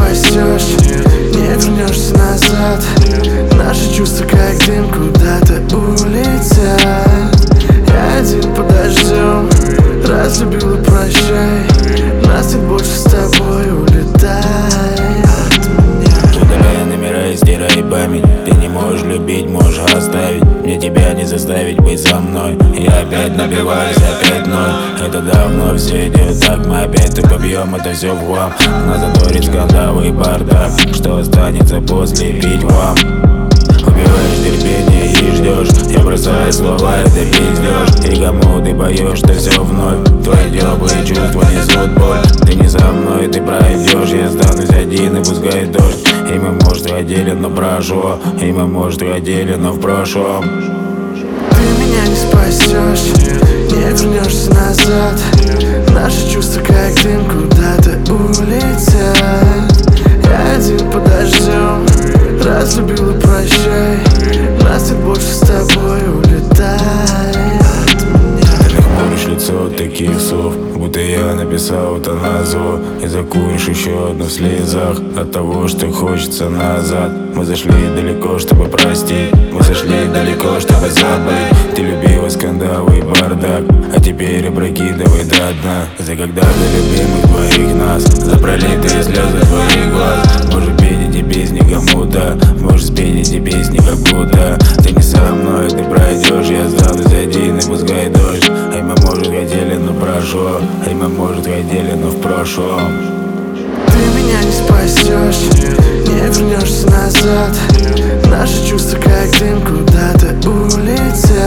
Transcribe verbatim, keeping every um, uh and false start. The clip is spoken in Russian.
спасешь, не вернешься назад. Наши чувства как дым куда-то улетят. Я один под дождем, разлюбил и прощай. Нас нет больше, с тобой улетай от меня. Удаляй номера и стирай память. Ты не можешь любить, можешь оставить. Мне тебя не заставить быть со мной. Я опять набиваюсь, опять ноль. Это давно все идет так. Мы опять только бьем это все в хлам. На заторе скандалы и бардак. Что останется после пить вам? Убиваешь терпение и ждешь. Я бросаю слова, это пиздешь. И кому ты поешь, ты все вновь. Твои теплые чувства несут боль. Ты не со мной, ты пройдешь. Я останусь один и пускай дождь. И мы, может, ходили, но прошло. И мы, может, ходили, но в прошлом. Ты меня не спасешь, не вернешься назад. Наши чувства как дым куда-то улетят. Я один под дождем, разлюбил и прощай. Нас нет больше, с тобой улетай от меня. Ты нахмуришь лицо от таких слов, будто я написал это назло. И закуришь еще одну в слезах от того, что хочется назад. Мы зашли далеко, чтобы простить. Мы зашли далеко, чтобы забыть. Ты любила скандалы и бардак, а теперь опрокидывай до дна. За когда-то любимых твоих нас, за пролитые слезы твоих глаз. Может петь эти песни кому-то, можешь спеть эти песни как будто ты не со мной, ты пройдешь. Я останусь один и пускай дождь. И мы, может, хотели, но прошло. И мы, может, хотели, но в прошлом. Ты меня не спасешь, не вернешься назад. Наши чувства как дым куда-то улетят.